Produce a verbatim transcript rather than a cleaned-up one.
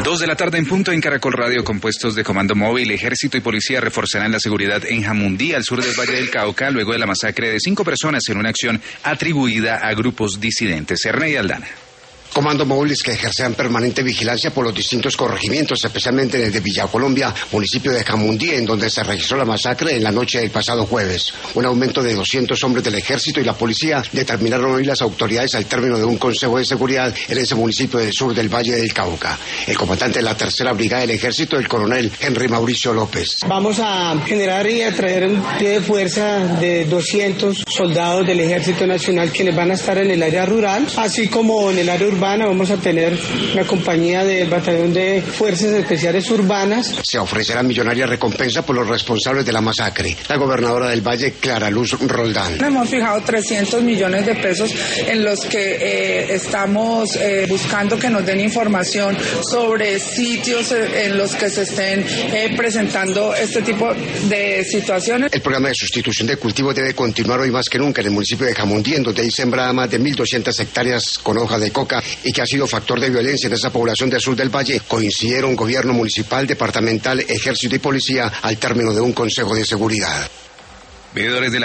Dos de la tarde en punto en Caracol Radio, con puestos de comando móvil, ejército y policía reforzarán la seguridad en Jamundí, al sur del Valle del Cauca, luego de la masacre de cinco personas en una acción atribuida a grupos disidentes. Ernei Aldana. Comandos móviles que ejercerán permanente vigilancia por los distintos corregimientos, especialmente en el de Villa Colombia, municipio de Jamundí, en donde se registró la masacre en la noche del pasado jueves. Un aumento de doscientos hombres del ejército y la policía determinaron hoy las autoridades al término de un consejo de seguridad en ese municipio del sur del Valle del Cauca. El comandante de la tercera brigada del ejército, el coronel Henry Mauricio López. Vamos a generar y a traer un pie de fuerza de doscientos soldados del Ejército Nacional quienes van a estar en el área rural, así como en el área urbana. Vamos a tener una compañía del Batallón de Fuerzas Especiales Urbanas. Se ofrecerá millonaria recompensa por los responsables de la masacre. La gobernadora del Valle, Clara Luz Roldán. Hemos fijado trescientos millones de pesos en los que eh, estamos eh, buscando que nos den información sobre sitios en los que se estén eh, presentando este tipo de situaciones. El programa de sustitución de cultivos debe continuar hoy más que nunca en el municipio de Jamundí, en donde hay sembrada más de mil doscientas hectáreas con hoja de coca y que ha sido factor de violencia en esa población del sur del Valle. Coincidieron gobierno municipal, departamental, ejército y policía al término de un consejo de seguridad. Veedores de la